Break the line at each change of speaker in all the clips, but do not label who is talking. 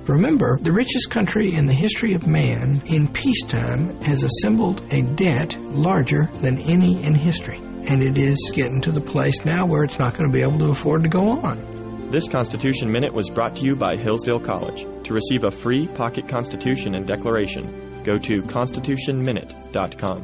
Remember, the richest country in the history of man in peacetime has assembled a debt larger than any in history. And it is getting to the place now where it's not going to be able to afford to go on.
This Constitution Minute was brought to you by Hillsdale College. To receive a free pocket Constitution and Declaration, go to constitutionminute.com.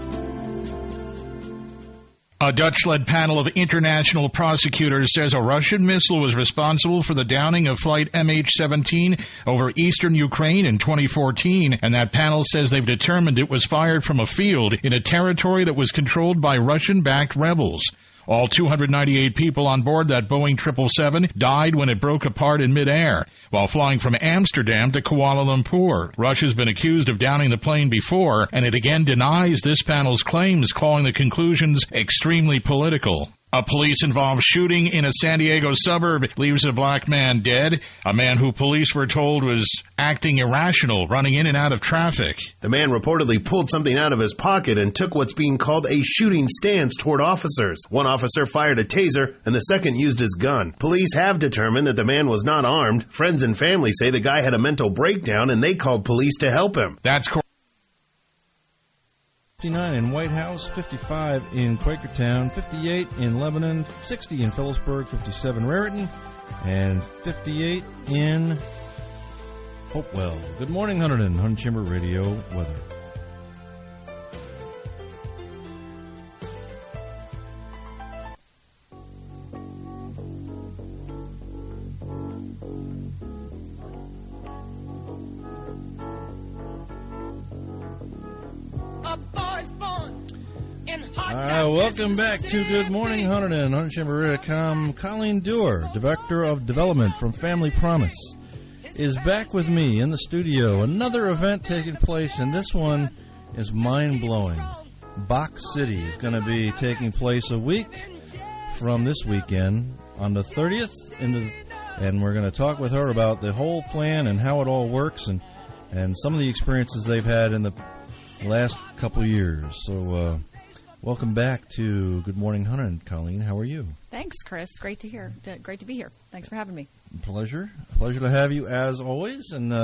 A Dutch-led panel of international prosecutors says a Russian missile was responsible for the downing of flight MH17 over eastern Ukraine in 2014, and that panel says they've determined it was fired from a field in a territory that was controlled by Russian-backed rebels. All 298 people on board that Boeing 777 died when it broke apart in midair while flying from Amsterdam to Kuala Lumpur. Russia's been accused of downing the plane before, and it again denies this panel's claims, calling the conclusions extremely political. A police-involved shooting in a San Diego suburb leaves a black man dead, a man who police were told was acting irrational, running in and out of traffic.
The man reportedly pulled something out of his pocket and took what's being called a shooting stance toward officers. One officer fired a taser, and the second used his gun. Police have determined that the man was not armed. Friends and family say the guy had a mental breakdown, and they called police to help him.
That's
59 in White House, 55 in Quakertown, 58 in Lebanon, 60 in Phillipsburg, 57 Raritan, and 58 in Hopewell. Good morning, Hunterdon. Hunt Chamber Radio weather. Welcome back to Good Morning Hunterdon, HunterChamber.com. Colleen Dewar, Director of Development from Family Promise, is back with me in the studio. Another event taking place, and this one is mind-blowing. Box City is going to be taking place a week from this weekend on the 30th, and we're going to talk with her about the whole plan and how it all works and some of the experiences they've had in the last couple of years. So, welcome back to Good Morning Hunterdon, Colleen. How are you?
Thanks, Chris. Great to hear. Great to be here. Thanks for having me.
Pleasure to have you as always. And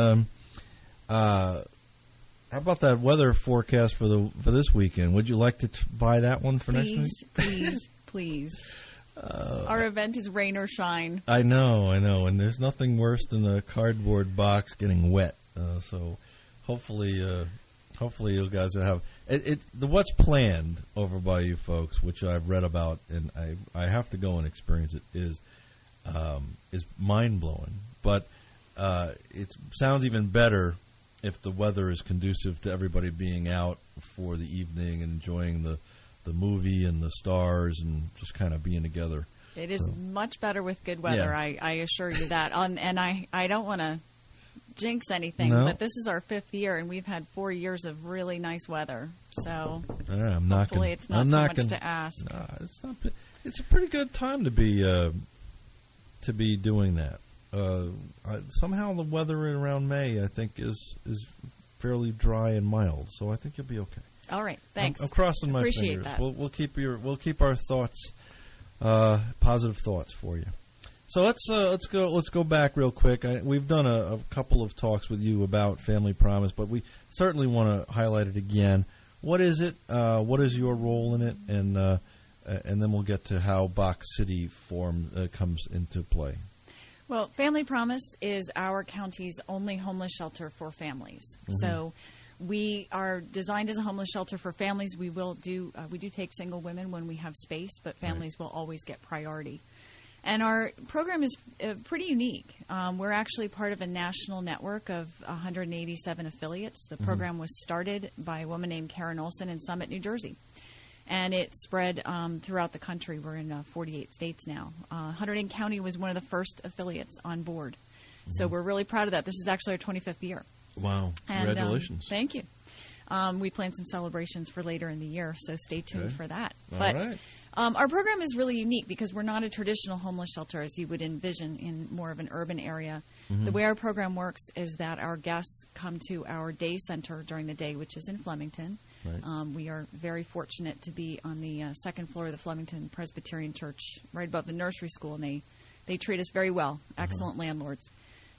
how about that weather forecast for this weekend? Would you like to buy that one for next week?
Please. Our event is rain or shine.
I know. And there's nothing worse than a cardboard box getting wet. So hopefully you guys will have what's planned over by you folks, which I've read about, and I have to go and experience it, is mind blowing. But it sounds even better if the weather is conducive to everybody being out for the evening and enjoying the movie and the stars and just kind of being together.
It is much better with good weather. Yeah. I assure you that. And I don't want to jinx anything, but this is our 5th year, and we've had 4 years of really nice weather. So hopefully it's not too much to ask.
It's not. It's a pretty good time to be doing that. Somehow the weather around May, I think, is fairly dry and mild. So I think you'll be okay.
All right, thanks.
I'm crossing my fingers. That. We'll keep our thoughts, positive thoughts for you. So let's go back real quick. We've done a couple of talks with you about Family Promise, but we certainly want to highlight it again. What is it? What is your role in it? And then we'll get to how Box City comes into play.
Well, Family Promise is our county's only homeless shelter for families. Mm-hmm. So we are designed as a homeless shelter for families. We do take single women when we have space, but families will always get priority. And our program is pretty unique. We're actually part of a national network of 187 affiliates. The program was started by a woman named Karen Olson in Summit, New Jersey. And it spread throughout the country. We're in 48 states now. Hunterdon County was one of the first affiliates on board. Mm-hmm. So we're really proud of that. This is actually our 25th year.
Wow. Congratulations.
Thank you. We plan some celebrations for later in the year, so stay tuned for that.
All right.
Our program is really unique because we're not a traditional homeless shelter as you would envision in more of an urban area. Mm-hmm. The way our program works is that our guests come to our day center during the day, which is in Flemington. Right. We are very fortunate to be on the second floor of the Flemington Presbyterian Church, right above the nursery school, and they treat us very well. Excellent landlords.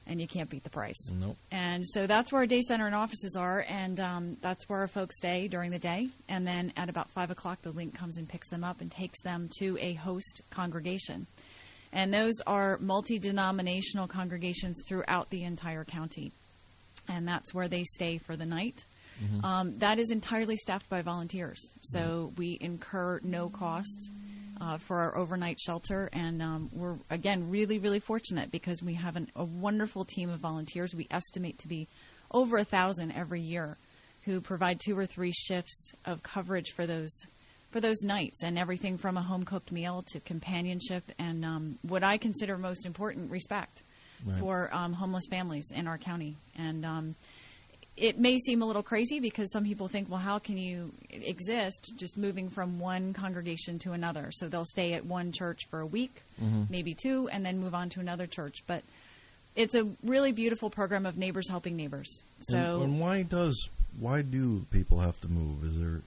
and you can't beat the price.
Nope.
And so that's where our day center and offices are, and that's where our folks stay during the day. And then at about 5 o'clock, the link comes and picks them up and takes them to a host congregation. And those are multi-denominational congregations throughout the entire county. And that's where they stay for the night. That is entirely staffed by volunteers. So we incur no cost for our overnight shelter. And we're, again, really, really fortunate because we have a wonderful team of volunteers. We estimate to be over 1,000 every year who provide 2 or 3 shifts of coverage for those nights, and everything from a home-cooked meal to companionship and what I consider most important, respect for homeless families in our county. And it may seem a little crazy because some people think, well, how can you exist just moving from one congregation to another? So they'll stay at one church for a week, maybe 2, and then move on to another church. But it's a really beautiful program of neighbors helping neighbors. So,
and why do people have to move?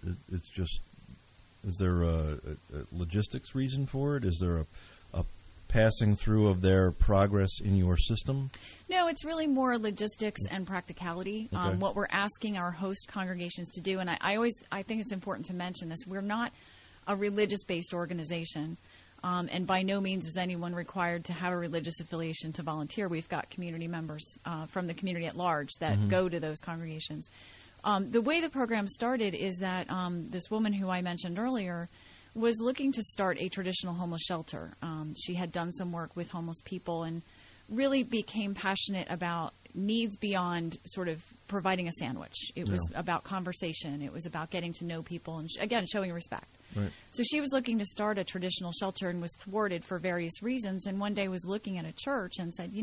Is there a logistics reason for it? Is there a passing through of their progress in your system?
No, it's really more logistics and practicality.
Okay.
What we're asking our host congregations to do, and I think it's important to mention this, we're not a religious-based organization, and by no means is anyone required to have a religious affiliation to volunteer. We've got community members from the community at large that go to those congregations. The way the program started is that this woman who I mentioned earlier was looking to start a traditional homeless shelter. She had done some work with homeless people and really became passionate about needs beyond sort of providing a sandwich. It was about conversation. It was about getting to know people and, again, showing respect.
Right.
So she was looking to start a traditional shelter and was thwarted for various reasons, and one day was looking at a church and said,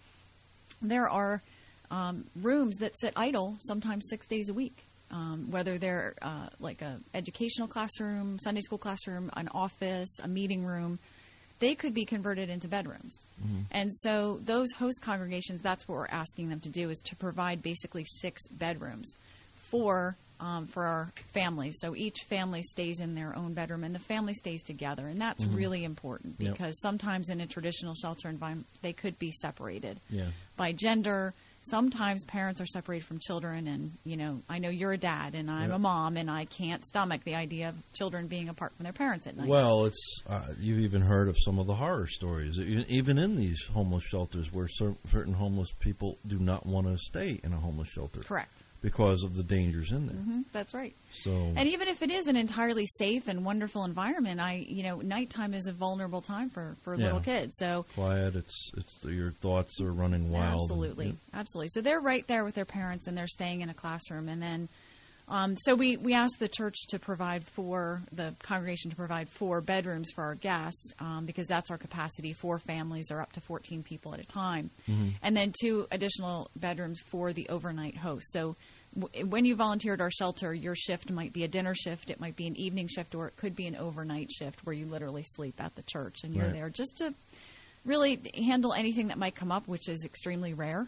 there are rooms that sit idle sometimes 6 days a week. Whether they're like a educational classroom, Sunday school classroom, an office, a meeting room, they could be converted into bedrooms. And so those host congregations, that's what we're asking them to do, is to provide basically 6 bedrooms for our families. So each family stays in their own bedroom, and the family stays together. And that's really important because sometimes in a traditional shelter environment, they could be separated by gender. Sometimes parents are separated from children, and, I know you're a dad, and I'm a mom, and I can't stomach the idea of children being apart from their parents at night.
Well, it's you've even heard of some of the horror stories, even in these homeless shelters, where certain homeless people do not want to stay in a homeless shelter.
Correct.
Because of the dangers in there.
That's right.
So,
and even if it is an entirely safe and wonderful environment, nighttime is a vulnerable time for little kids. So
quiet. It's your thoughts are running wild.
Absolutely, absolutely. So they're right there with their parents, and they're staying in a classroom. And then, so we asked the church to provide the congregation to provide 4 bedrooms for our guests, because that's our capacity. 4 families or up to 14 people at a time, and then 2 additional bedrooms for the overnight host. So when you volunteer at our shelter, your shift might be a dinner shift, it might be an evening shift, or it could be an overnight shift where you literally sleep at the church, and you're there just to really handle anything that might come up, which is extremely rare.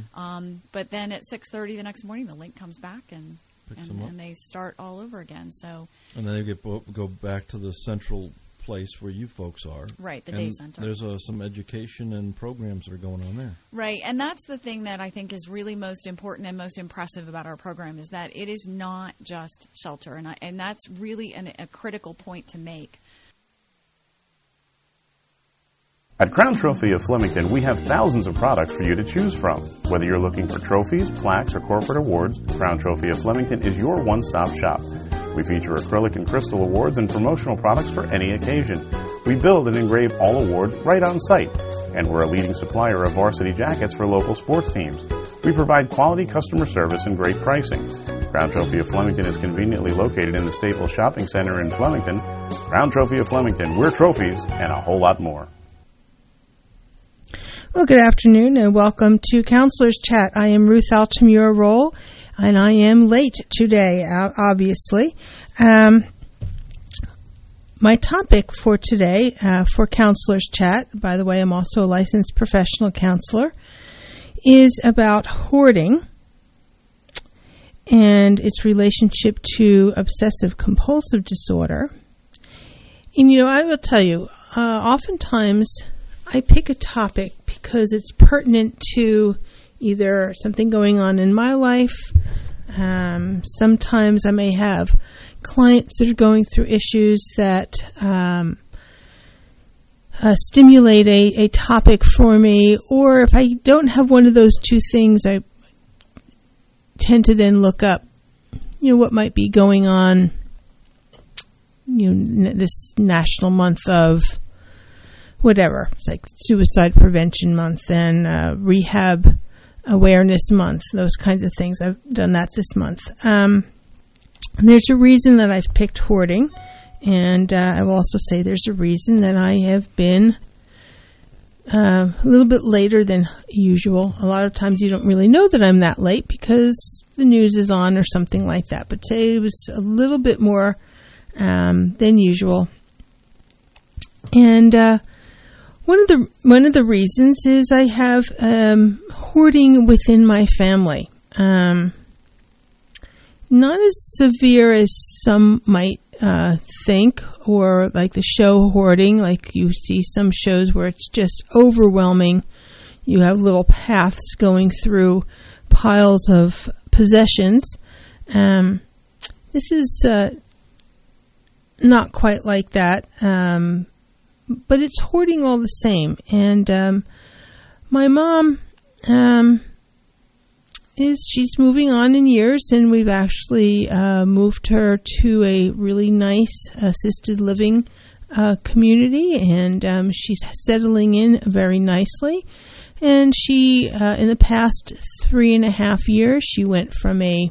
But then at 6:30 the next morning, the link comes back and they start all over again. So, and
then they go back to the central place where you folks are.
Right, the day center.
There's some education and programs that are going on there.
Right, and that's the thing that I think is really most important and most impressive about our program, is that it is not just shelter, and that's really a critical point to make.
At Crown Trophy of Flemington, we have thousands of products for you to choose from. Whether you're looking for trophies, plaques, or corporate awards, Crown Trophy of Flemington is your one-stop shop. We feature acrylic and crystal awards and promotional products for any occasion. We build and engrave all awards right on site, and we're a leading supplier of varsity jackets for local sports teams. We provide quality customer service and great pricing. Crown Trophy of Flemington is conveniently located in the Staples Shopping Center in Flemington. Crown Trophy of Flemington, we're trophies and a whole lot more.
Well, good afternoon and welcome to Counselor's Chat. I am Ruth Altamura Roll, and I am late today, obviously. My topic for today, for Counselor's Chat, by the way, I'm also a licensed professional counselor, is about hoarding and its relationship to obsessive-compulsive disorder. And, I will tell you, oftentimes I pick a topic because it's pertinent to either something going on in my life. Sometimes I may have clients that are going through issues that stimulate a topic for me, or if I don't have one of those two things, I tend to then look up, what might be going on, this national month of whatever. It's like Suicide Prevention Month and Rehab Awareness Month, those kinds of things. I've done that this month. There's a reason that I've picked hoarding, and I will also say there's a reason that I have been a little bit later than usual. A lot of times you don't really know that I'm that late because the news is on or something like that. But today was a little bit more than usual. And one of the reasons is I have hoarding within my family. Not as severe as some might think, or like the show Hoarding, like you see some shows where it's just overwhelming. You have little paths going through piles of possessions. This is not quite like that, but it's hoarding all the same. And my mom she's moving on in years, and we've actually moved her to a really nice assisted living community, and she's settling in very nicely. And she, in the past 3.5 years, she went from a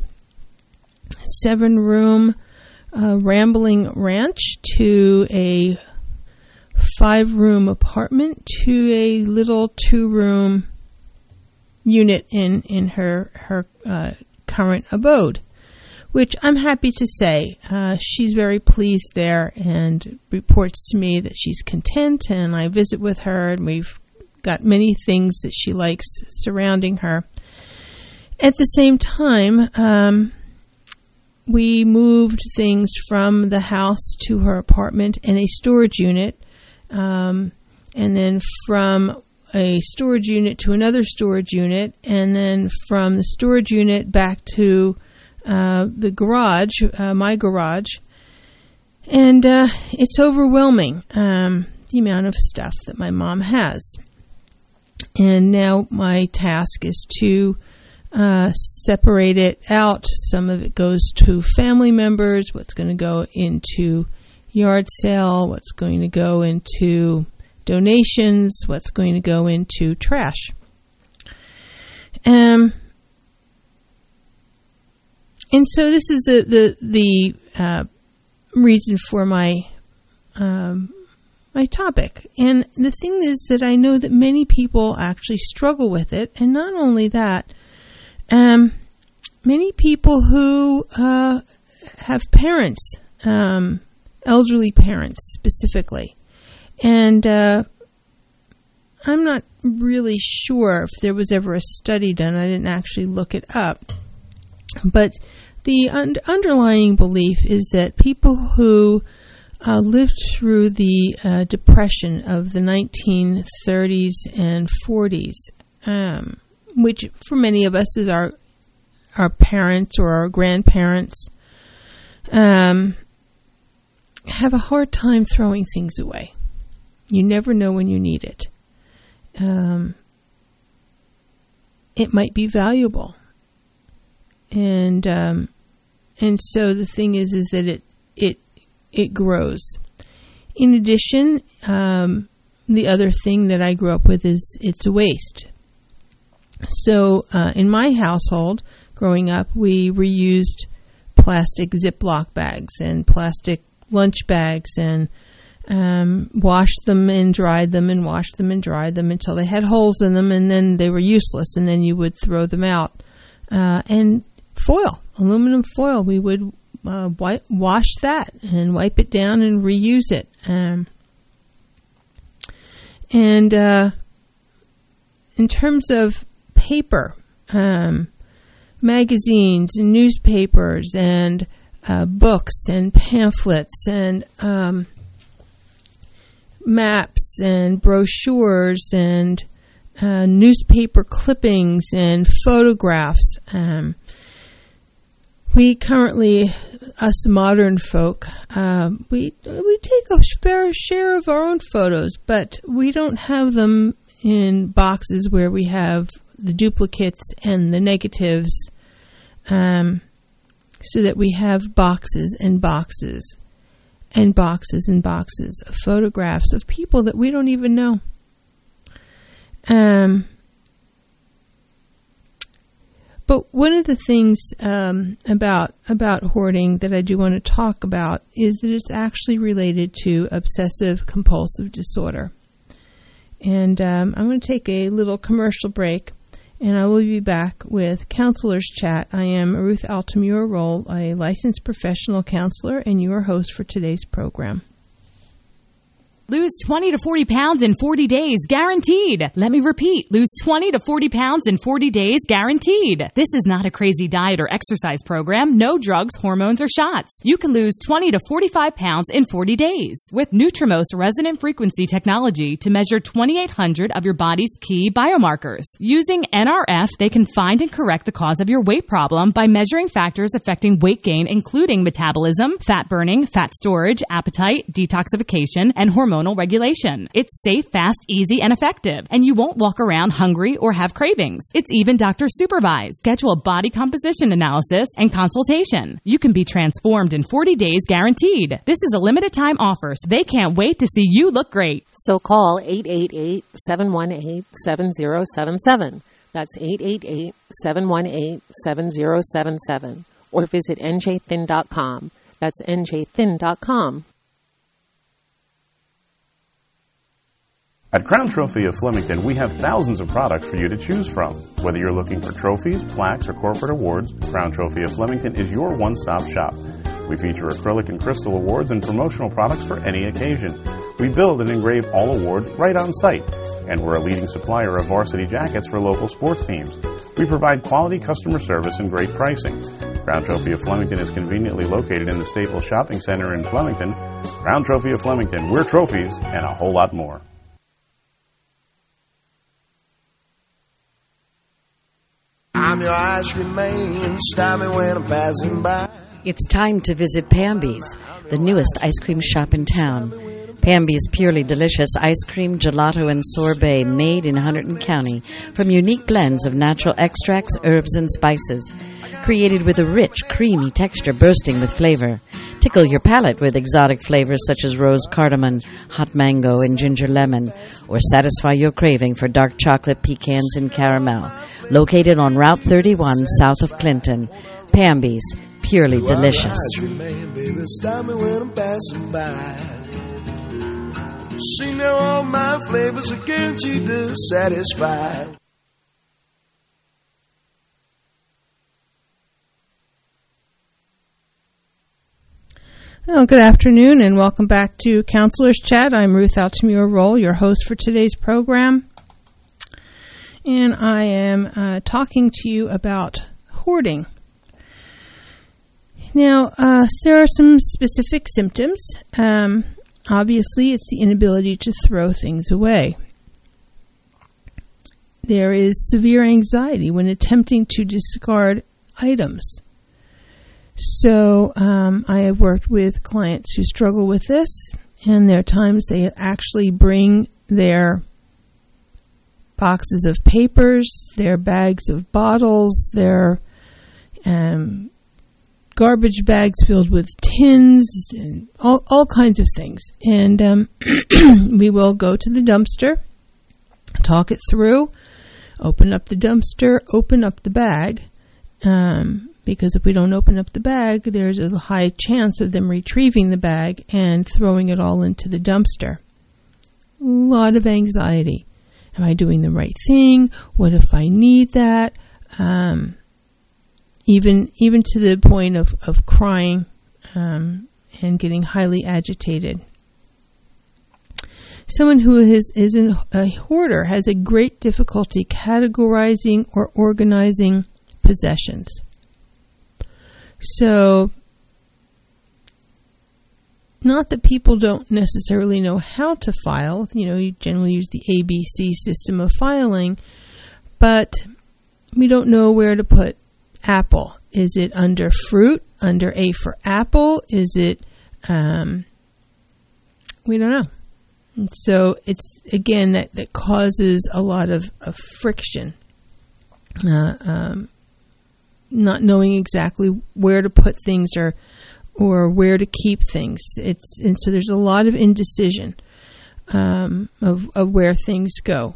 7-room rambling ranch to a 5-room apartment to a little 2-room unit in her current abode, which I'm happy to say she's very pleased there and reports to me that she's content, and I visit with her, and we've got many things that she likes surrounding her. At the same time, we moved things from the house to her apartment and a storage unit, and then from a storage unit to another storage unit, and then from the storage unit back to the garage, my garage. And it's overwhelming, the amount of stuff that my mom has. And now my task is to separate it out. Some of it goes to family members, what's going to go into yard sale, what's going to go into donations, what's going to go into trash. And so this is the reason for my my topic. And the thing is that I know that many people actually struggle with it, and not only that, many people who have parents, elderly parents specifically. And I'm not really sure if there was ever a study done. I didn't actually look it up. But the underlying belief is that people who lived through the Depression of the 1930s and 40s, which for many of us is our parents or our grandparents, have a hard time throwing things away. You never know when you need it. It might be valuable, and so the thing is that it grows. In addition, the other thing that I grew up with is it's waste. So in my household, growing up, we reused plastic Ziploc bags and plastic lunch bags, and washed them and dried them and washed them and dried them until they had holes in them, and then they were useless, and then you would throw them out. And foil, aluminum foil, we would wash that and wipe it down and reuse it. And in terms of paper, magazines and newspapers and books and pamphlets and maps and brochures and newspaper clippings and photographs. We currently, us modern folk, we take a fair share of our own photos, but we don't have them in boxes where we have the duplicates and the negatives, so that we have boxes and boxes and boxes and boxes of photographs of people that we don't even know. But one of the things about hoarding that I do want to talk about is that it's actually related to obsessive compulsive disorder. And I'm going to take a little commercial break, and I will be back with Counselor's Chat. I am Ruth Altamura-Roll, a licensed professional counselor and your host for today's program.
Lose 20 to 40 pounds in 40 days, guaranteed. Let me repeat, lose 20 to 40 pounds in 40 days, guaranteed. This is not a crazy diet or exercise program. No drugs, hormones, or shots. You can lose 20 to 45 pounds in 40 days with Nutrimost resonant frequency technology to measure 2,800 of your body's key biomarkers. Using NRF, they can find and correct the cause of your weight problem by measuring factors affecting weight gain, including metabolism, fat burning, fat storage, appetite, detoxification, and hormonal regulation. It's safe, fast, easy, and effective, and you won't walk around hungry or have cravings. It's even doctor supervised. Schedule a body composition analysis and consultation. You can be transformed in 40 days guaranteed. This is a limited time offer, so they can't wait to see you look great.
So call 888-718-7077. That's 888-718-7077. Or visit njthin.com. That's njthin.com.
At Crown Trophy of Flemington, we have thousands of products for you to choose from. Whether you're looking for trophies, plaques, or corporate awards, Crown Trophy of Flemington is your one-stop shop. We feature acrylic and crystal awards and promotional products for any occasion. We build and engrave all awards right on site, and we're a leading supplier of varsity jackets for local sports teams. We provide quality customer service and great pricing. Crown Trophy of Flemington is conveniently located in the Staples Shopping Center in Flemington. Crown Trophy of Flemington, we're trophies and a whole lot more.
I'm your ice cream man, stop me when I'm passing by.
It's time to visit Pamby's, the newest ice cream shop in town. Pamby's purely delicious ice cream, gelato, and sorbet made in Hunterdon County from unique blends of natural extracts, herbs, and spices. Created with a rich, creamy texture bursting with flavor. Tickle your palate with exotic flavors such as rose cardamom, hot mango, and ginger lemon. Or satisfy your craving for dark chocolate, pecans, and caramel. Located on Route 31 south of Clinton. Pamby's, purely delicious.
See now all my flavors are guaranteed to satisfy.
Well, good afternoon and welcome back to Counselor's Chat. I'm Ruth Altamura-Roll, your host for today's program. And I am talking to you about hoarding. Now, there are some specific symptoms. Obviously, it's the inability to throw things away. There is severe anxiety when attempting to discard items. So I have worked with clients who struggle with this, and there are times they actually bring their boxes of papers, their bags of bottles, their garbage bags filled with tins, and all kinds of things. And we will go to the dumpster, talk it through, open up the dumpster, open up the bag, because if we don't open up the bag, there's a high chance of them retrieving the bag and throwing it all into the dumpster. A lot of anxiety. Am I doing the right thing? What if I need that? Even to the point of crying and getting highly agitated. Someone who is a hoarder has a great difficulty categorizing or organizing possessions. So not that people don't necessarily know how to file. You generally use the ABC system of filing, but we don't know where to put apple. Is it under fruit, under A for apple? Is it, we don't know. And so it's, again, that causes a lot of friction. Not knowing exactly where to put things or where to keep things. And so there's a lot of indecision of where things go.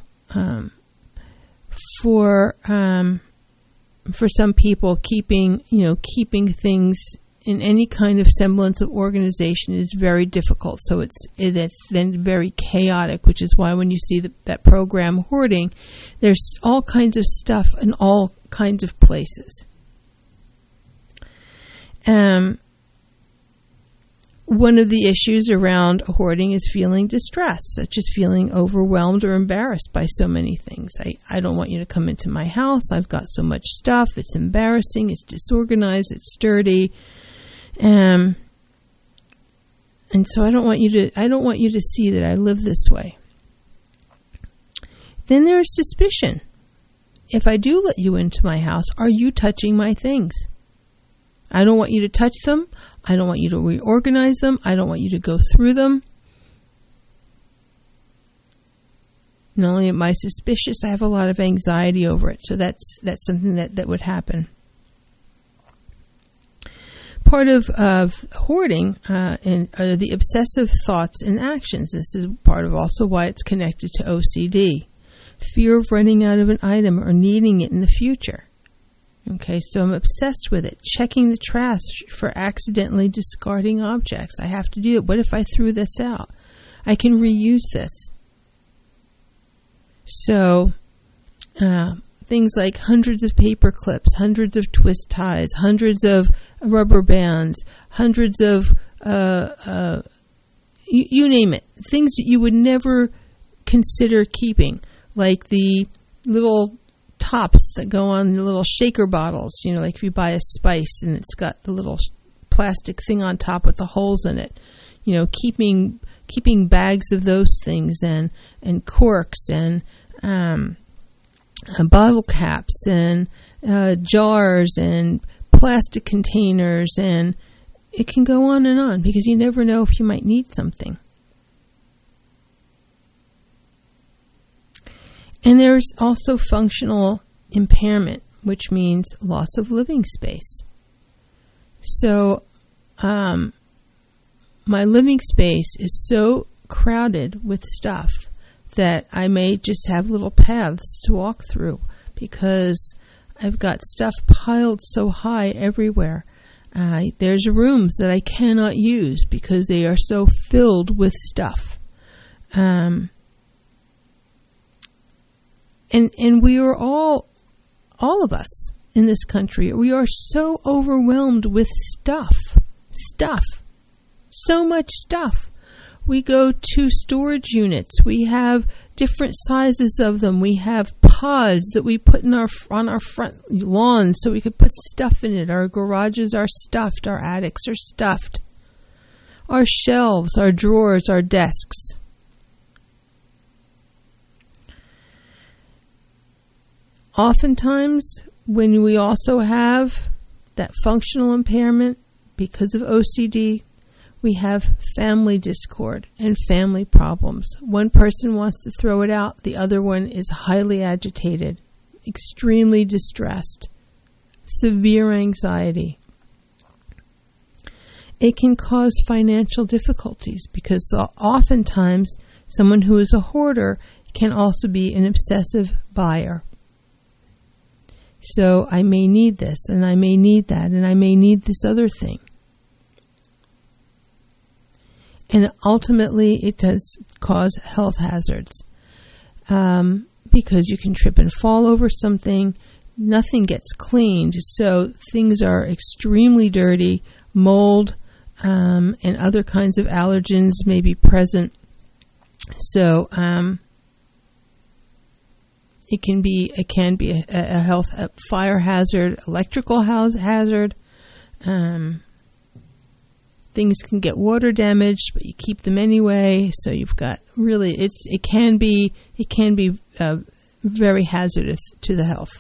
For some people, keeping things in any kind of semblance of organization is very difficult. So it's then very chaotic, which is why when you see that program Hoarding, there's all kinds of stuff in all kinds of places. One of the issues around hoarding is feeling distress, such as feeling overwhelmed or embarrassed by so many things. I don't want you to come into my house. I've got so much stuff. It's embarrassing. It's disorganized. It's dirty. And so I don't want you to see that I live this way. Then there's suspicion. If I do let you into my house, are you touching my things? I don't want you to touch them. I don't want you to reorganize them. I don't want you to go through them. Not only am I suspicious, I have a lot of anxiety over it. So that's something that would happen. Part of hoarding and the obsessive thoughts and actions. This is part of also why it's connected to OCD. Fear of running out of an item or needing it in the future. Okay, so I'm obsessed with it. Checking the trash for accidentally discarding objects. I have to do it. What if I threw this out? I can reuse this. So, things like hundreds of paper clips, hundreds of twist ties, hundreds of rubber bands, hundreds of, you name it. Things that you would never consider keeping, like the little tops that go on the little shaker bottles, like if you buy a spice and it's got the little plastic thing on top with the holes in it, keeping bags of those things and corks and bottle caps and jars and plastic containers, and it can go on because you never know if you might need something. And there's also functional impairment, which means loss of living space. So my living space is so crowded with stuff that I may just have little paths to walk through because I've got stuff piled so high everywhere. There's rooms that I cannot use because they are so filled with stuff. And we are all of us in this country, we are so overwhelmed with stuff, so much stuff. We go to storage units. We have different sizes of them. We have pods that we put on our front lawns so we could put stuff in it. Our garages are stuffed. Our attics are stuffed. Our shelves, our drawers, our desks. Oftentimes, when we also have that functional impairment because of OCD, we have family discord and family problems. One person wants to throw it out. The other one is highly agitated, extremely distressed, severe anxiety. It can cause financial difficulties because oftentimes someone who is a hoarder can also be an obsessive buyer. So I may need this, and I may need that, and I may need this other thing. And ultimately, it does cause health hazards because you can trip and fall over something. Nothing gets cleaned, so things are extremely dirty. Mold and other kinds of allergens may be present. So it can be a health fire hazard, electrical hazard. things can get water damaged, but you keep them anyway. So you've got really, it can be very hazardous to the health.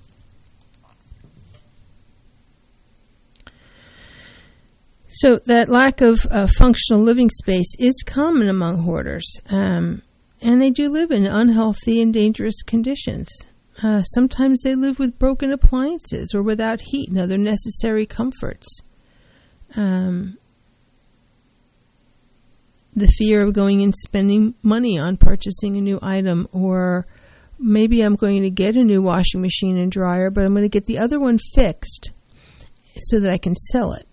So that lack of functional living space is common among hoarders, and they do live in unhealthy and dangerous conditions. Sometimes they live with broken appliances or without heat and other necessary comforts. The fear of going and spending money on purchasing a new item, or maybe I'm going to get a new washing machine and dryer, but I'm going to get the other one fixed so that I can sell it.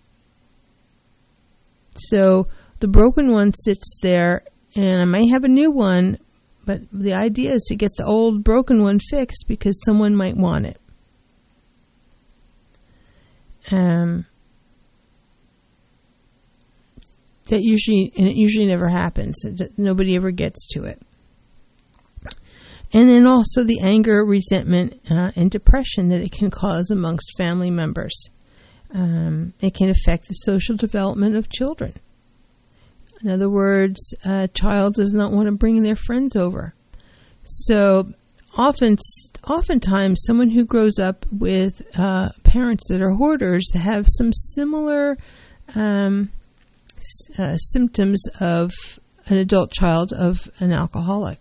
So the broken one sits there, and I may have a new one, but the idea is to get the old broken one fixed because someone might want it. It usually never happens. Nobody ever gets to it. And then also the anger, resentment, and depression that it can cause amongst family members. It can affect the social development of children. In other words, a child does not want to bring their friends over. So oftentimes someone who grows up with parents that are hoarders have some similar symptoms of an adult child of an alcoholic.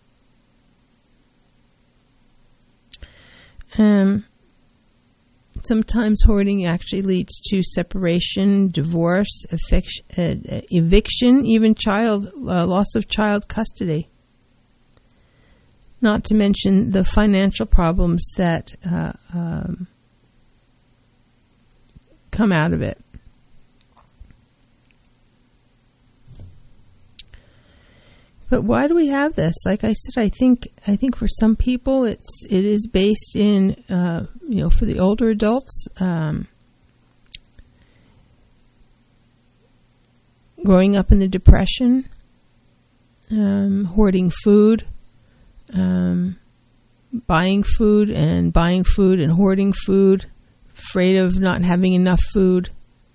Sometimes hoarding actually leads to separation, divorce, eviction, even loss of child custody. Not to mention the financial problems that come out of it. But why do we have this? Like I said, I think for some people it is based in for the older adults, growing up in the Depression, hoarding food, buying food and hoarding food, afraid of not having enough food.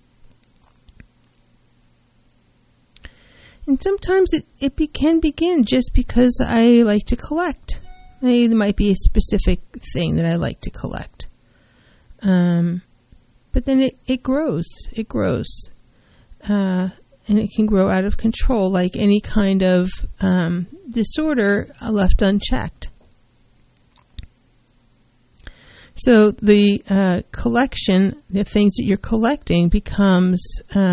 And sometimes it can begin just because I like to collect. There might be a specific thing that I like to collect. But then it grows. It grows. And it can grow out of control, like any kind of disorder left unchecked. So the collection, the things that you're collecting, becomes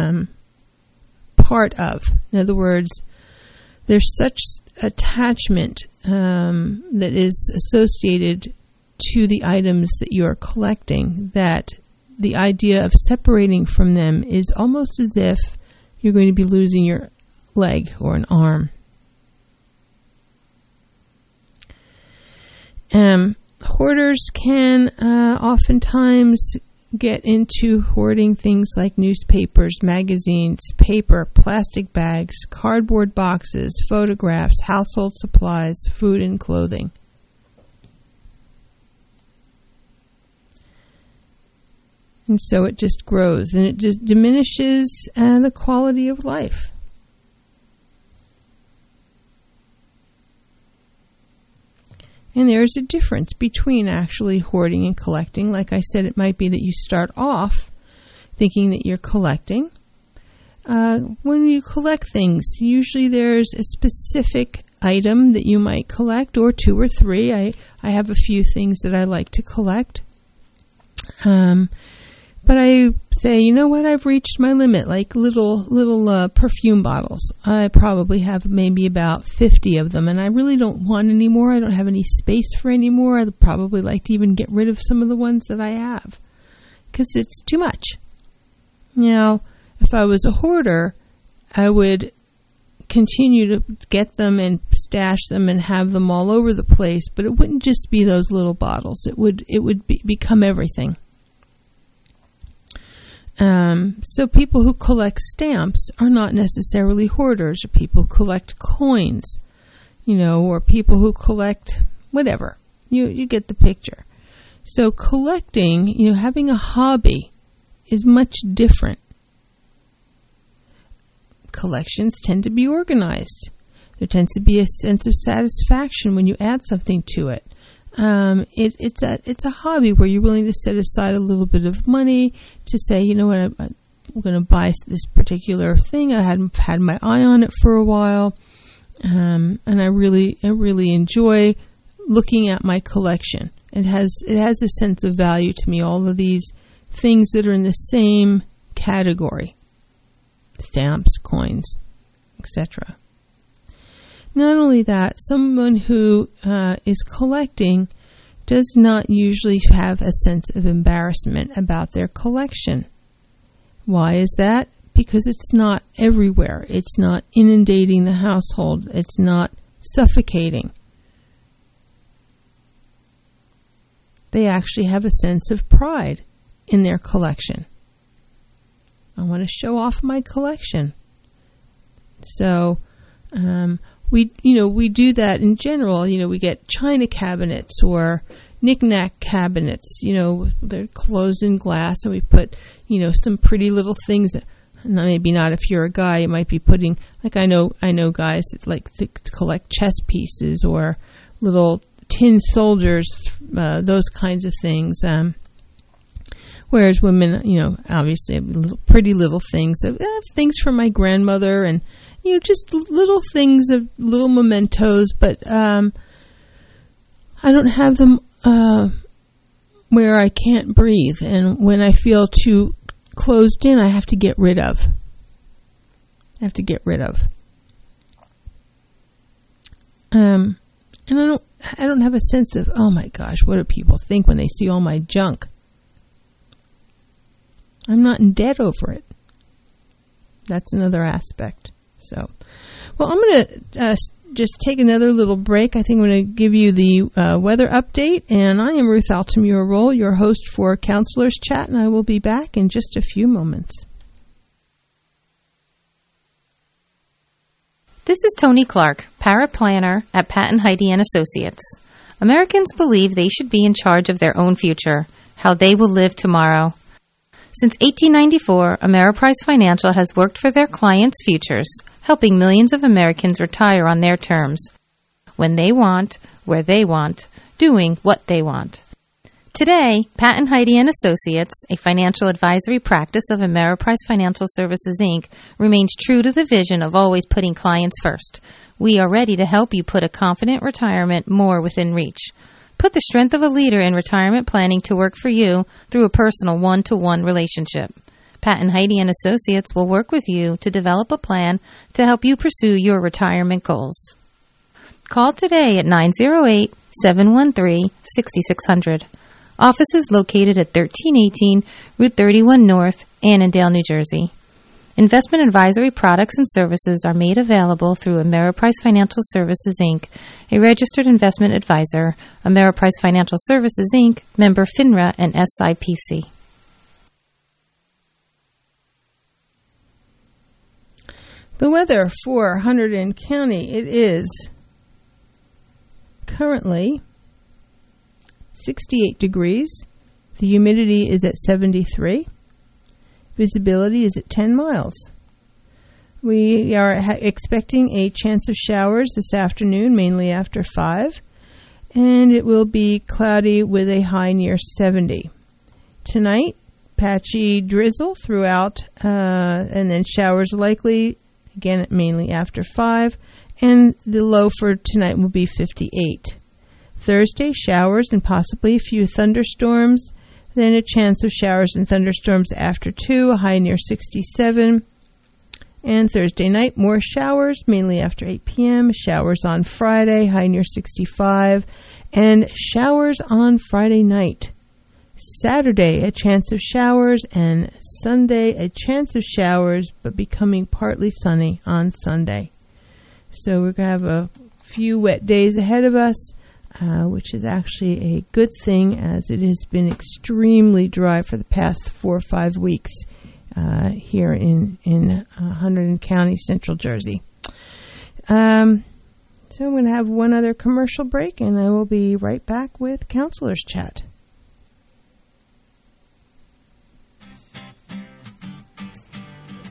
part of. In other words, there's such attachment that is associated to the items that you are collecting that the idea of separating from them is almost as if you're going to be losing your leg or an arm. Hoarders can oftentimes get into hoarding things like newspapers, magazines, paper, plastic bags, cardboard boxes, photographs, household supplies, food, and clothing. And so it just grows, and it just diminishes the quality of life. And there's a difference between actually hoarding and collecting. Like I said, it might be that you start off thinking that you're collecting. When you collect things, usually there's a specific item that you might collect, or two or three. I have a few things that I like to collect. But I say, you know what, I've reached my limit, like little perfume bottles. I probably have maybe about 50 of them, and I really don't want any more. I don't have any space for any more. I'd probably like to even get rid of some of the ones that I have, because it's too much. Now, if I was a hoarder, I would continue to get them and stash them and have them all over the place, but it wouldn't just be those little bottles. It would become everything. So people who collect stamps are not necessarily hoarders, or people who collect coins, or people who collect whatever. You get the picture. So collecting, having a hobby is much different collections tend to be organized. There tends to be a sense of satisfaction when you add something to it. It's a hobby where you're willing to set aside a little bit of money to say, you know what, I'm going to buy this particular thing. I had my eye on it for a while, and I really enjoy looking at my collection. It has a sense of value to me. All of these things that are in the same category: stamps, coins, etc. Not only that, someone who is collecting does not usually have a sense of embarrassment about their collection. Why is that? Because it's not everywhere. It's not inundating the household. It's not suffocating. They actually have a sense of pride in their collection. I want to show off my collection. So, we do that in general. We get china cabinets or knick-knack cabinets. They're closed in glass, and we put, some pretty little things. Maybe not if you're a guy. You might be putting, like I know guys that like to collect chess pieces or little tin soldiers, those kinds of things. Whereas women, obviously have pretty little things. Things from my grandmother and, just little things of little mementos, but I don't have them where I can't breathe. And when I feel too closed in, I have to get rid of. And I don't have a sense of, oh my gosh, what do people think when they see all my junk? I'm not in debt over it. That's another aspect. So, well, I'm going to just take another little break. I think I'm going to give you the weather update. And I am Ruth Altamura-Roll, your host for Counselors Chat, and I will be back in just a few moments.
This is Tony Clark, paraplanner at Patton Heidi & Associates. Americans believe they should be in charge of their own future, how they will live tomorrow. Since 1894, Ameriprise Financial has worked for their clients' futures, helping millions of Americans retire on their terms, when they want, where they want, doing what they want. Today, Patton Heidi & Associates, a financial advisory practice of Ameriprise Financial Services, Inc., remains true to the vision of always putting clients first. We are ready to help you put a confident retirement more within reach. Put the strength of a leader in retirement planning to work for you through a personal one-to-one relationship. Patton Heidi & Associates will work with you to develop a plan to help you pursue your retirement goals. Call today at 908-713-6600. Office is located at 1318 Route 31 North, Annandale, New Jersey. Investment advisory products and services are made available through Ameriprise Financial Services, Inc., a registered investment advisor. Ameriprise Financial Services, Inc., member FINRA and SIPC.
The weather for Hunterdon County, it is currently 68 degrees. The humidity is at 73. Visibility is at 10 miles. We are expecting a chance of showers this afternoon, mainly after 5. And it will be cloudy with a high near 70. Tonight, patchy drizzle throughout, and then showers likely, again, mainly after 5. And the low for tonight will be 58. Thursday, showers and possibly a few thunderstorms. Then a chance of showers and thunderstorms after 2, a high near 67. And Thursday night, more showers, mainly after 8 p.m. Showers on Friday, high near 65. And showers on Friday night. Saturday, a chance of showers. And Sunday, a chance of showers, but becoming partly sunny on Sunday. So we're going to have a few wet days ahead of us. Which is actually a good thing, as it has been extremely dry for the past 4 or 5 weeks here in Hunterdon County, Central Jersey. So I'm going to have one other commercial break, and I will be right back with Counselors Chat.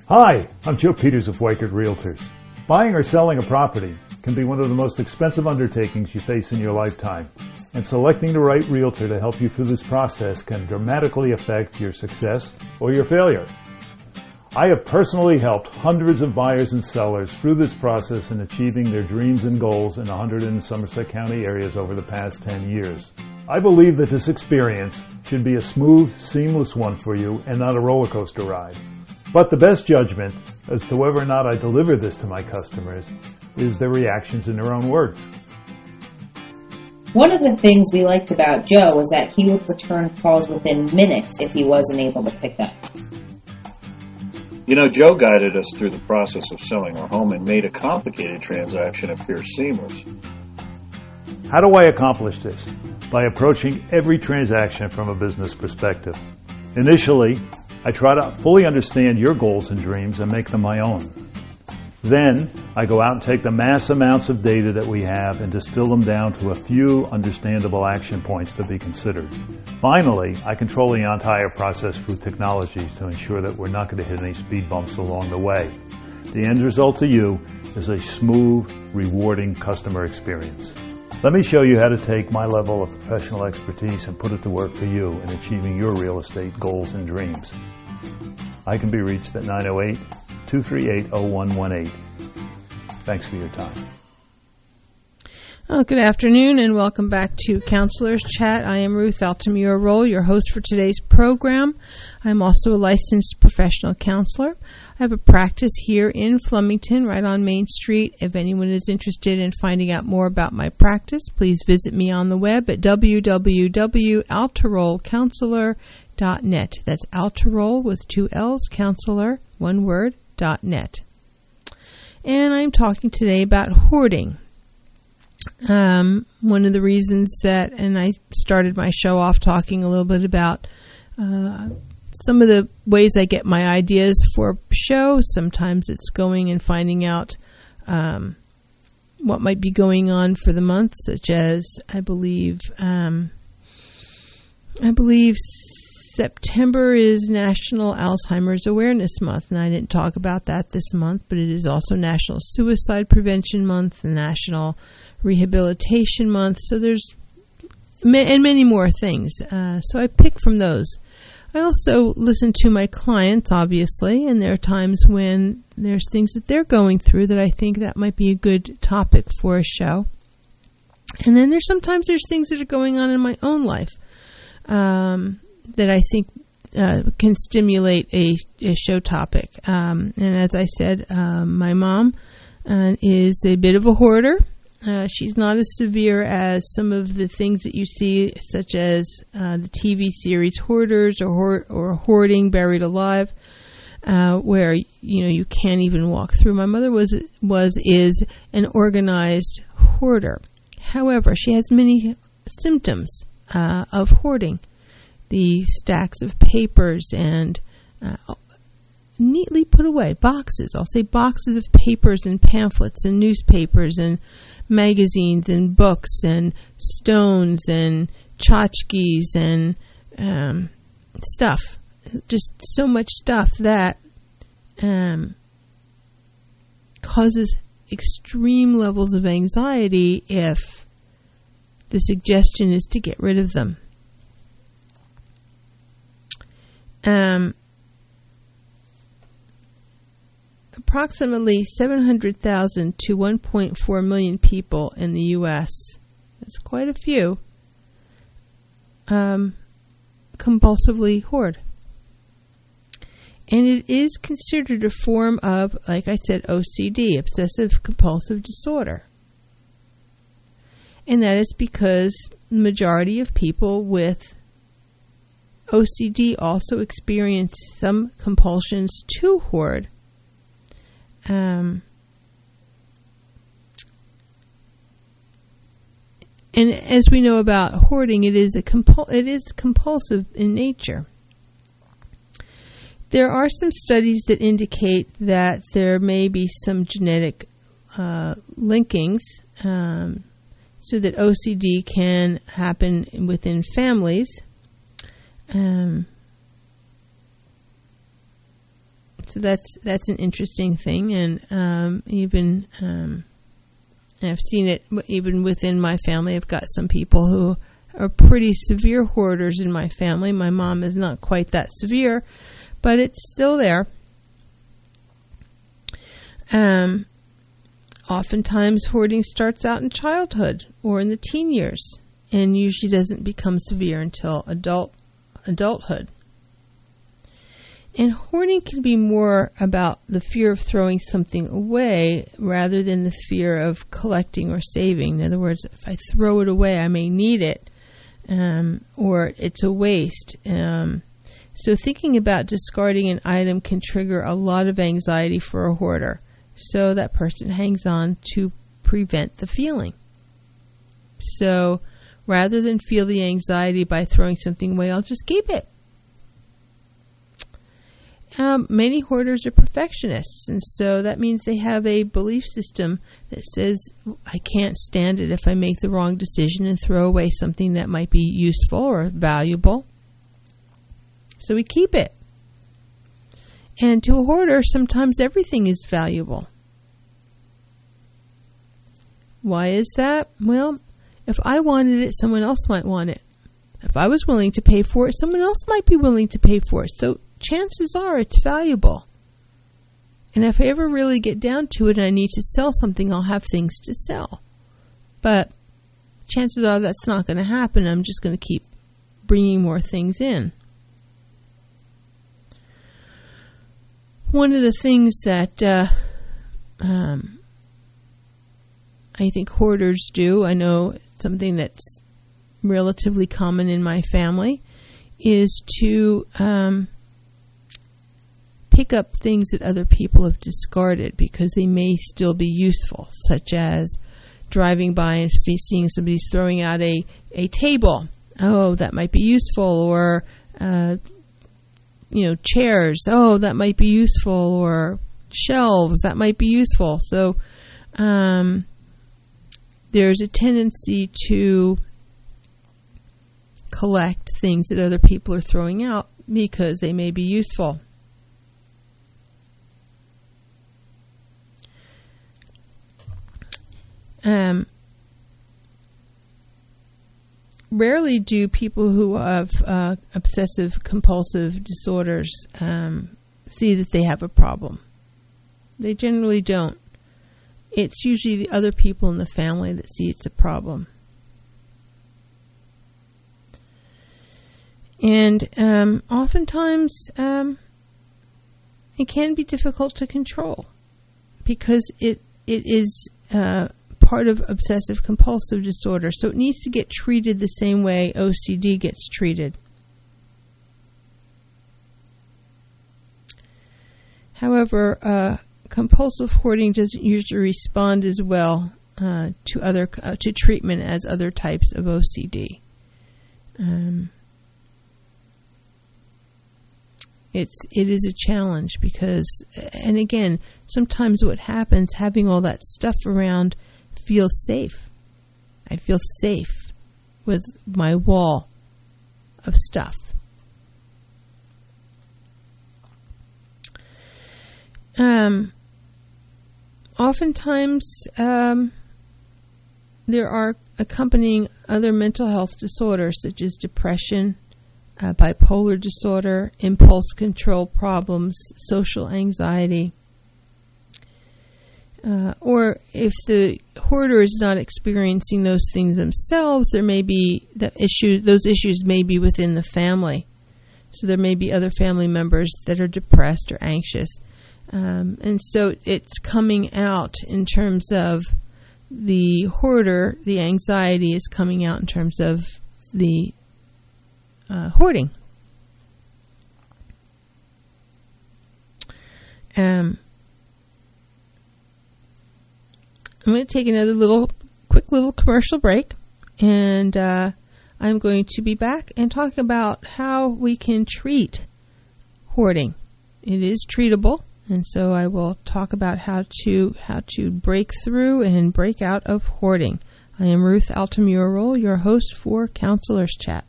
Hi, I'm Joe Peters of Weichert Realtors. Buying or selling a property can be one of the most expensive undertakings you face in your lifetime, and selecting the right realtor to help you through this process can dramatically affect your success or your failure. I have personally helped hundreds of buyers and sellers through this process in achieving their dreams and goals in 100 and Somerset County areas over the past 10 years. I believe that this experience should be a smooth, seamless one for you and not a roller coaster ride. But the best judgment as to whether or not I deliver this to my customers is their reactions in their own words.
One of the things we liked about Joe was that he would return calls within minutes if he wasn't able to pick up.
You know, Joe guided us through the process of selling our home and made a complicated transaction appear seamless.
How do I accomplish this? By approaching every transaction from a business perspective. Initially, I try to fully understand your goals and dreams and make them my own. Then, I go out and take the mass amounts of data that we have and distill them down to a few understandable action points to be considered. Finally, I control the entire process through technologies to ensure that we're not going to hit any speed bumps along the way. The end result to you is a smooth, rewarding customer experience. Let me show you how to take my level of professional expertise and put it to work for you in achieving your real estate goals and dreams. I can be reached at 908-238-0118. Thanks for your time.
Well, good afternoon and welcome back to Counselor's Chat. I am Ruth Altamura-Roll, your host for today's program. I'm also a licensed professional counselor. I have a practice here in Flemington, right on Main Street. If anyone is interested in finding out more about my practice, please visit me on the web at www.altarollcounselor.net. That's Altaroll with 2 L's, counselor, one word, .net. And I'm talking today about hoarding. One of the reasons that, and I started my show off talking a little bit about some of the ways I get my ideas for a show. Sometimes it's going and finding out what might be going on for the month, such as I believe September is National Alzheimer's Awareness Month, and I didn't talk about that this month, but it is also National Suicide Prevention Month, and National Rehabilitation Month. So there's many more things. So I pick from those. I also listen to my clients, obviously, and there are times when there's things that they're going through that I think that might be a good topic for a show. And then there's things that are going on in my own life that I think can stimulate a show topic. And as I said, my mom is a bit of a hoarder. She's not as severe as some of the things that you see, such as the TV series Hoarders or Hoarding Buried Alive, where you can't even walk through. My mother is an organized hoarder. However, she has many symptoms of hoarding. The stacks of papers and neatly put away boxes. I'll say boxes of papers and pamphlets and newspapers and magazines and books and stones and tchotchkes and stuff. Just so much stuff that causes extreme levels of anxiety if the suggestion is to get rid of them. Approximately 700,000 to 1.4 million people in the U.S., that's quite a few, compulsively hoard. And it is considered a form of, like I said, OCD, obsessive compulsive disorder. And that is because the majority of people with OCD also experience some compulsions to hoard. And as we know about hoarding, it is compulsive in nature. There are some studies that indicate that there may be some genetic linkings, so that OCD can happen within families. So So that's an interesting thing, and I've seen it even within my family. I've got some people who are pretty severe hoarders in my family. My mom is not quite that severe, but it's still there. Oftentimes hoarding starts out in childhood or in the teen years and usually doesn't become severe until adulthood. And hoarding can be more about the fear of throwing something away rather than the fear of collecting or saving. In other words, if I throw it away, I may need it, or it's a waste. So thinking about discarding an item can trigger a lot of anxiety for a hoarder. So that person hangs on to prevent the feeling. So rather than feel the anxiety by throwing something away, I'll just keep it. Many hoarders are perfectionists, and so that means they have a belief system that says, I can't stand it if I make the wrong decision and throw away something that might be useful or valuable. So we keep it. And to a hoarder, sometimes everything is valuable. Why is that? Well, if I wanted it, someone else might want it. If I was willing to pay for it, someone else might be willing to pay for it. So chances are it's valuable. And if I ever really get down to it and I need to sell something, I'll have things to sell. But chances are that's not going to happen. I'm just going to keep bringing more things in. One of the things that I think hoarders do, I know something that's relatively common in my family, is to pick up things that other people have discarded because they may still be useful, such as driving by and seeing somebody's throwing out a table. Oh, that might be useful. Or chairs. Oh, that might be useful. Or shelves. That might be useful. So there's a tendency to collect things that other people are throwing out because they may be useful. Rarely do people who have obsessive compulsive disorders see that they have a problem. They generally don't. It's usually the other people in the family that see it's a problem. And oftentimes it can be difficult to control because it is part of obsessive compulsive disorder, so it needs to get treated the same way OCD gets treated. However, compulsive hoarding doesn't usually respond as well to treatment as other types of OCD. It is a challenge because, and again, sometimes what happens, having all that stuff around feels safe. I feel safe with my wall of stuff. Oftentimes, there are accompanying other mental health disorders such as depression, bipolar disorder, impulse control problems, social anxiety. Or if the hoarder is not experiencing those things themselves, there may be those issues may be within the family. So there may be other family members that are depressed or anxious. And so it's coming out in terms of the hoarder, the anxiety is coming out in terms of the hoarding. I'm going to take another quick little commercial break, and I'm going to be back and talk about how we can treat hoarding. It is treatable, and so I will talk about how to break through and break out of hoarding. I am Ruth Altamuro, your host for Counselors Chat.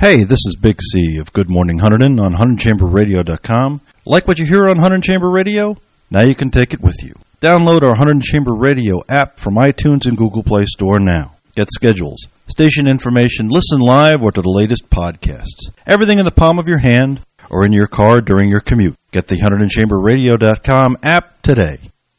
Hey, this is Big C of Good Morning Hunterdon on HunterdonChamberRadio.com. Like what you hear on Hunterdon Chamber Radio? Now you can take it with you. Download our Hunterdon Chamber Radio app from iTunes and Google Play Store now. Get schedules, station information, listen live or to the latest podcasts. Everything in the palm of your hand or in your car during your commute. Get the HunterdonChamberRadio.com app today.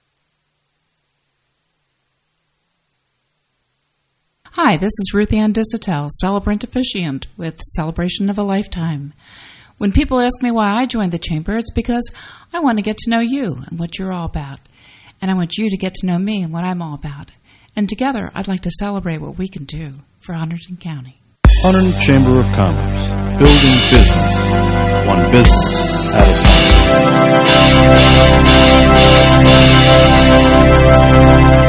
Hi, this is Ruth Ann Dissatel, celebrant officiant with Celebration of a Lifetime. When people ask me why I joined the Chamber, it's because I want to get to know you and what you're all about. And I want you to get to know me and what I'm all about. And together, I'd like to celebrate what we can do for Hunterdon County.
Hunterdon Chamber of Commerce, building business, one business at a time.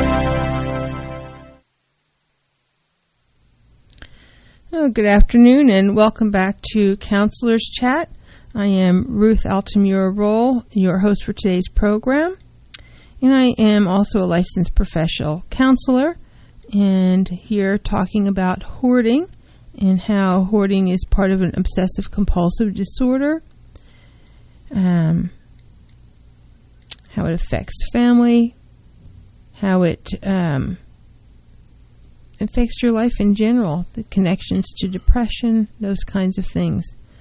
Well, good afternoon and welcome back to Counselor's Chat. I am Ruth Altamura-Roll, your host for today's program. And I am also a licensed professional counselor and here talking about hoarding and how hoarding is part of an obsessive-compulsive disorder, how it affects family, how it affects your life in general, the connections to depression, those kinds of things.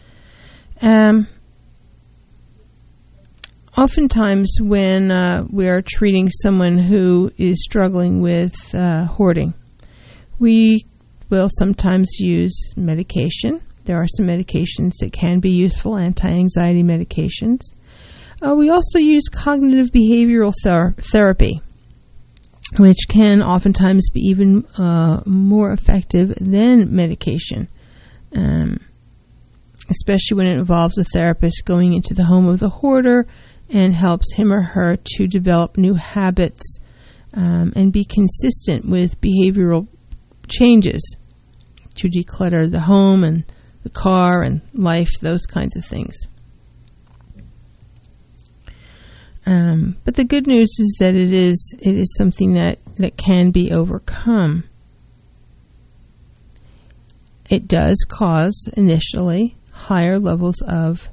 Oftentimes when we are treating someone who is struggling with hoarding, we will sometimes use medication. There are some medications that can be useful, anti-anxiety medications. We also use cognitive behavioral therapy, which can oftentimes be even more effective than medication, especially when it involves a therapist going into the home of the hoarder and helps him or her to develop new habits and be consistent with behavioral changes to declutter the home and the car and life, those kinds of things. But the good news is that it is something that can be overcome. It does cause initially higher levels of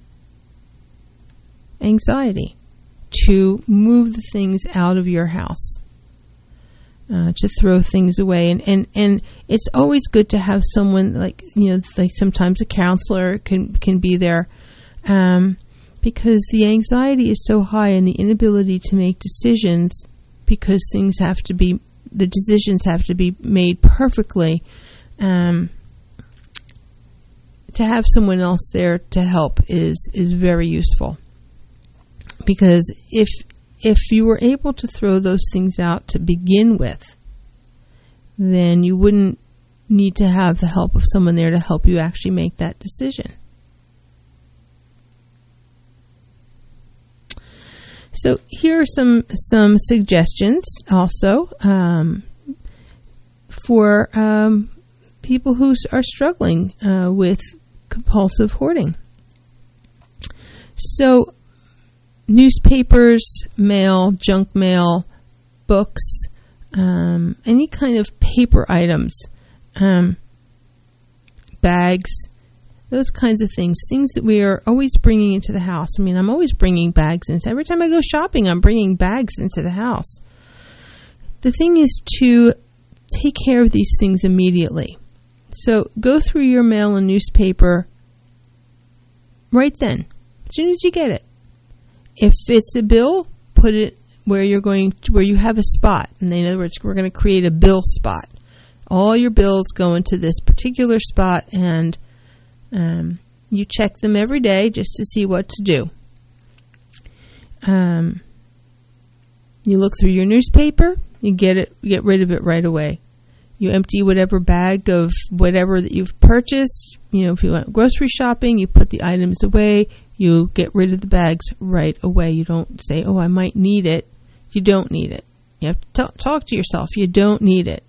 anxiety to move the things out of your house, to throw things away, and it's always good to have someone like sometimes a counselor can be there. Because the anxiety is so high and the inability to make decisions because the decisions have to be made perfectly, to have someone else there to help is very useful. Because if you were able to throw those things out to begin with, then you wouldn't need to have the help of someone there to help you actually make that decision. So here are some suggestions also for people who are struggling with compulsive hoarding. So newspapers, mail, junk mail, books, any kind of paper items, bags, those kinds of things that we are always bringing into the house. I mean, I'm always bringing bags in. Every time I go shopping, I'm bringing bags into the house. The thing is to take care of these things immediately. So go through your mail and newspaper right then, as soon as you get it. If it's a bill, put it where you have a spot. And in other words, we're going to create a bill spot. All your bills go into this particular spot, and you check them every day just to see what to do. You look through your newspaper, you get rid of it right away. You empty whatever bag of whatever that you've purchased. If you went grocery shopping, you put the items away. You get rid of the bags right away. You don't say, "Oh, I might need it." You don't need it. You have to talk to yourself. You don't need it.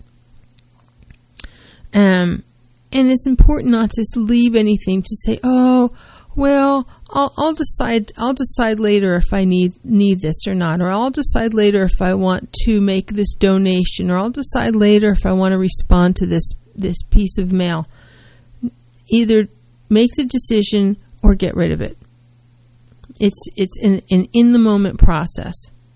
And it's important not to just leave anything to say, "Oh, well, I'll decide later if I need this or not, or I'll decide later if I want to make this donation, or I'll decide later if I want to respond to this piece of mail." Either make the decision or get rid of it. It's an in-the-moment process.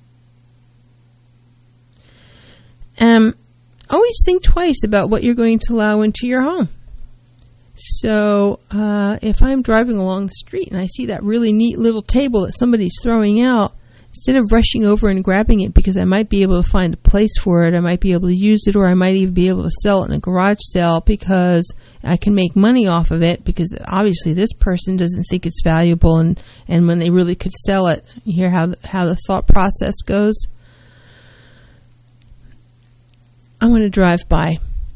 Always think twice about what you're going to allow into your home. So if I'm driving along the street and I see that really neat little table that somebody's throwing out, instead of rushing over and grabbing it because I might be able to find a place for it, I might be able to use it, or I might even be able to sell it in a garage sale because I can make money off of it, because obviously this person doesn't think it's valuable, and when they really could sell it. You hear how the thought process goes? I'm going to drive by.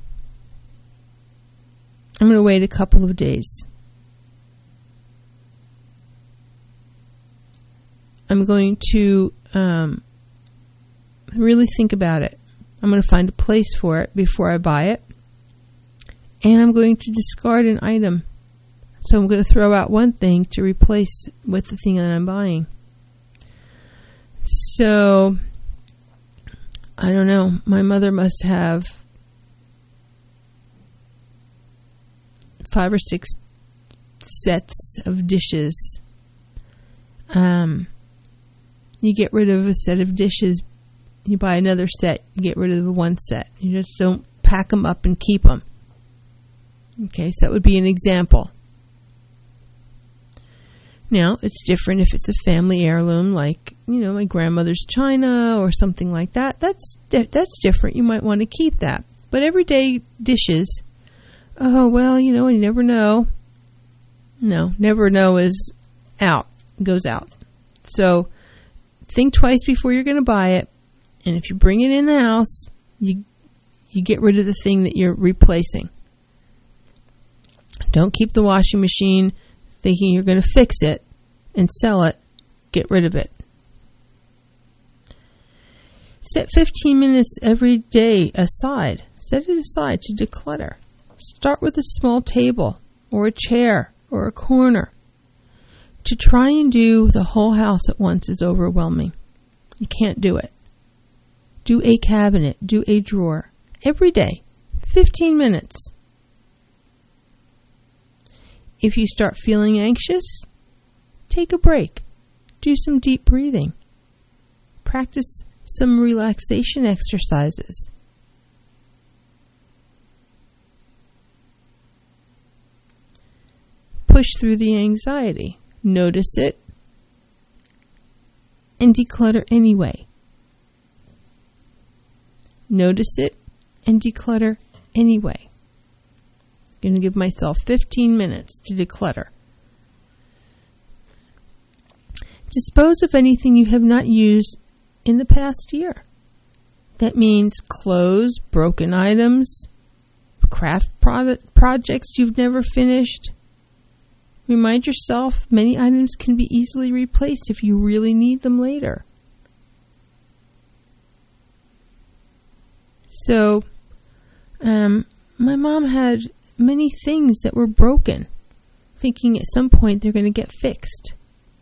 I'm going to wait a couple of days. I'm going to really think about it. I'm going to find a place for it before I buy it. And I'm going to discard an item. So I'm going to throw out one thing to replace with the thing that I'm buying. So, I don't know. My mother must have 5 or 6 sets of dishes. You get rid of a set of dishes, you buy another set, you get rid of the one set. You just don't pack them up and keep them. Okay, so that would be an example. Now, it's different if it's a family heirloom, like, my grandmother's china or something like that. That's different. You might want to keep that. But everyday dishes, oh, well, you never know. No, never know is out, goes out. So, think twice before you're going to buy it. And if you bring it in the house, you get rid of the thing that you're replacing. Don't keep the washing machine thinking you're going to fix it and sell it. Get rid of it. Set 15 minutes every day aside. Set it aside to declutter. Start with a small table or a chair or a corner. To try and do the whole house at once is overwhelming. You can't do it. Do a cabinet. Do a drawer. Every day. 15 minutes. If you start feeling anxious, take a break. Do some deep breathing. Practice some relaxation exercises. Push through the anxiety. Notice it and declutter anyway. Notice it and declutter anyway. I'm going to give myself 15 minutes to declutter. Dispose of anything you have not used in the past year. That means clothes, broken items, craft projects you've never finished. Remind yourself many items can be easily replaced if you really need them later. So, my mom had many things that were broken, thinking at some point they're going to get fixed.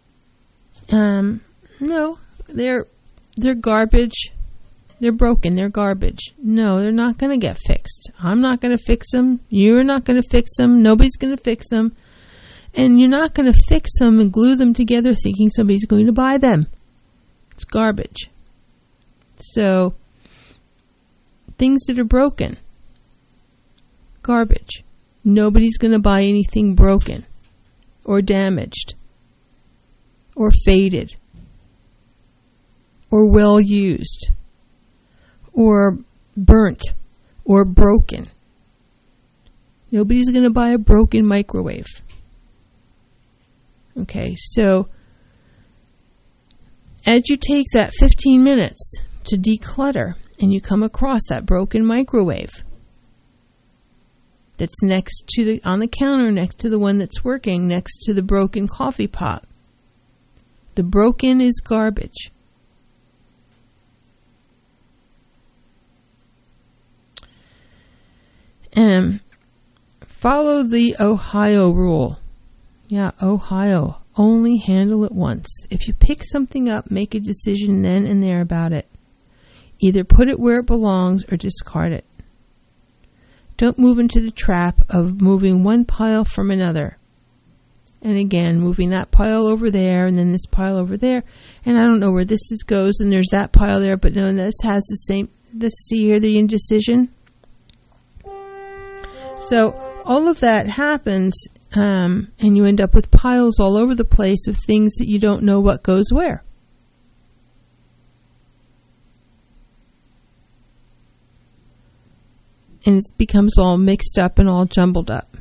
No, they're garbage. They're broken. They're garbage. No, they're not going to get fixed. I'm not going to fix them. You're not going to fix them. Nobody's going to fix them. And you're not going to fix them and glue them together thinking somebody's going to buy them. It's garbage. So, things that are broken, garbage. Nobody's going to buy anything broken or damaged or faded or well used or burnt or broken. Nobody's going to buy a broken microwave. Okay, so as you take that 15 minutes to declutter and you come across that broken microwave that's next to on the counter next to the one that's working, next to the broken coffee pot, the broken is garbage. Follow the Ohio rule. Yeah, Ohio. Only handle it once. If you pick something up, make a decision then and there about it. Either put it where it belongs or discard it. Don't move into the trap of moving one pile from another. And again, moving that pile over there and then this pile over there. And I don't know where this goes and there's that pile there, but no, this has the same, see here, the indecision. So all of that happens, and you end up with piles all over the place of things that you don't know what goes where. And it becomes all mixed up and all jumbled up.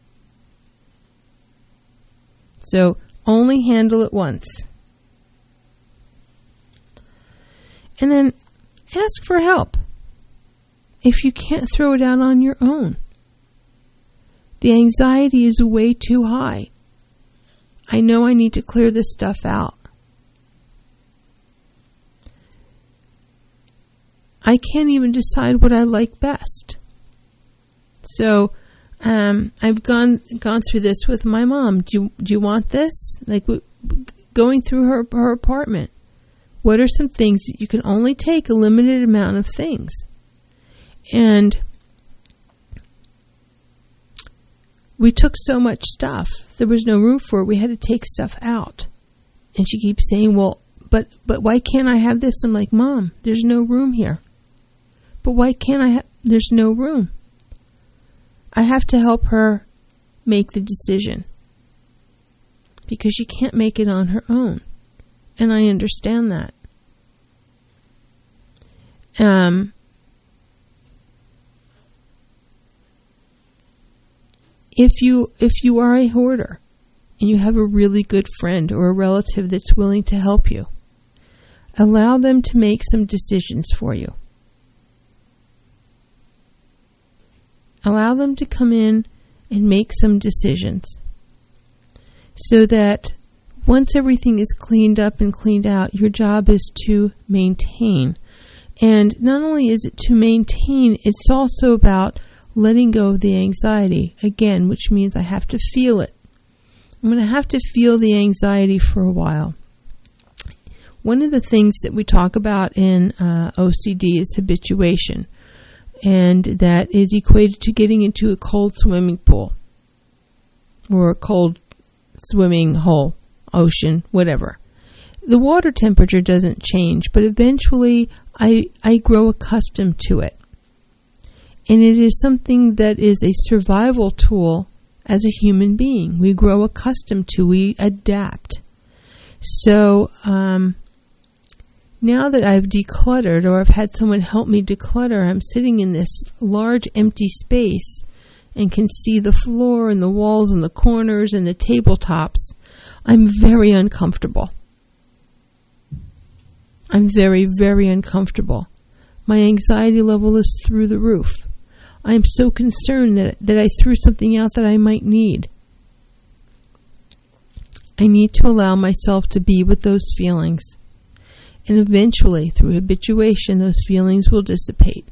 So only handle it once. And then ask for help if you can't throw it out on your own. The anxiety is way too high. I know I need to clear this stuff out. I can't even decide what I like best. So I've gone through this with my mom. Do you want this? Like going through her apartment. What are some things that you can only take a limited amount of things? And we took so much stuff. There was no room for it. We had to take stuff out. And she keeps saying, well, but why can't I have this? I'm like, Mom, there's no room here. But why can't I have, there's no room. I have to help her make the decision. Because she can't make it on her own. And I understand that. If you are a hoarder and you have a really good friend or a relative that's willing to help you, allow them to make some decisions for you. Allow them to come in and make some decisions so that once everything is cleaned up and cleaned out, your job is to maintain. And not only is it to maintain, it's also about letting go of the anxiety, again, which means I have to feel it. I'm going to have to feel the anxiety for a while. One of the things that we talk about in OCD is habituation, and that is equated to getting into a cold swimming pool or a cold swimming hole, ocean, whatever. The water temperature doesn't change, but eventually I grow accustomed to it. And it is something that is a survival tool as a human being. We grow accustomed to, we adapt. So now that I've decluttered, or I've had someone help me declutter, I'm sitting in this large empty space and can see the floor and the walls and the corners and the tabletops. I'm very uncomfortable. I'm very, very uncomfortable. My anxiety level is through the roof. I'm so concerned that I threw something out that I might need. I need to allow myself to be with those feelings. And eventually, through habituation, those feelings will dissipate.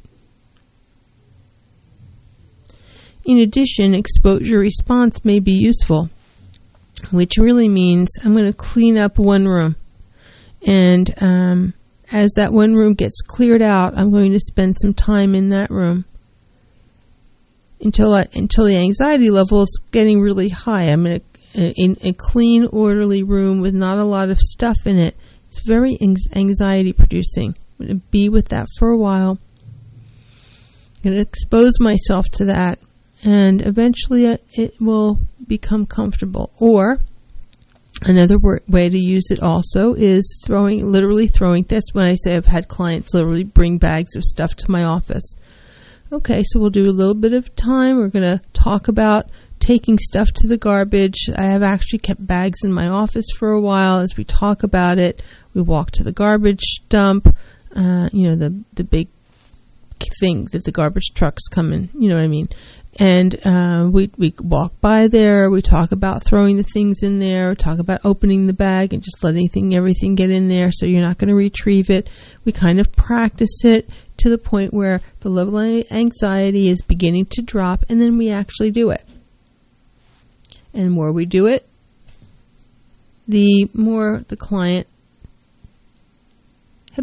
In addition, exposure response may be useful, which really means I'm going to clean up one room. And as that one room gets cleared out, I'm going to spend some time in that room until the anxiety level is getting really high. I'm in a clean, orderly room with not a lot of stuff in it. It's very anxiety producing. I'm going to be with that for a while. I'm going to expose myself to that, and eventually it will become comfortable. Or another way to use it also is literally throwing. That's when I say I've had clients literally bring bags of stuff to my office. Okay, so we'll do a little bit of time. We're going to talk about taking stuff to the garbage. I have actually kept bags in my office for a while. As we talk about it, we walk to the garbage dump, the big thing that the garbage trucks come in, you know what I mean? And we walk by there, we talk about throwing the things in there, talk about opening the bag and just letting everything get in there so you're not going to retrieve it. We kind of practice it to the point where the level of anxiety is beginning to drop, and then we actually do it. And the more we do it, the more the client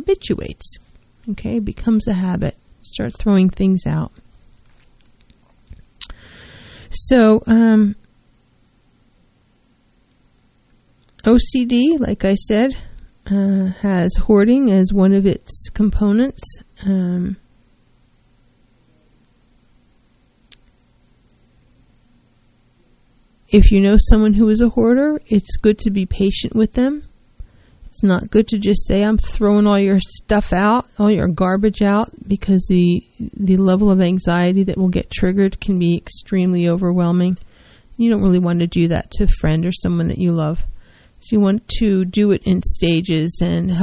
habituates, becomes a habit, start throwing things out. So, OCD, like I said, has hoarding as one of its components. If you know someone who is a hoarder, it's good to be patient with them. It's not good to just say, I'm throwing all your stuff out, all your garbage out, because the level of anxiety that will get triggered can be extremely overwhelming. You don't really want to do that to a friend or someone that you love. So you want to do it in stages and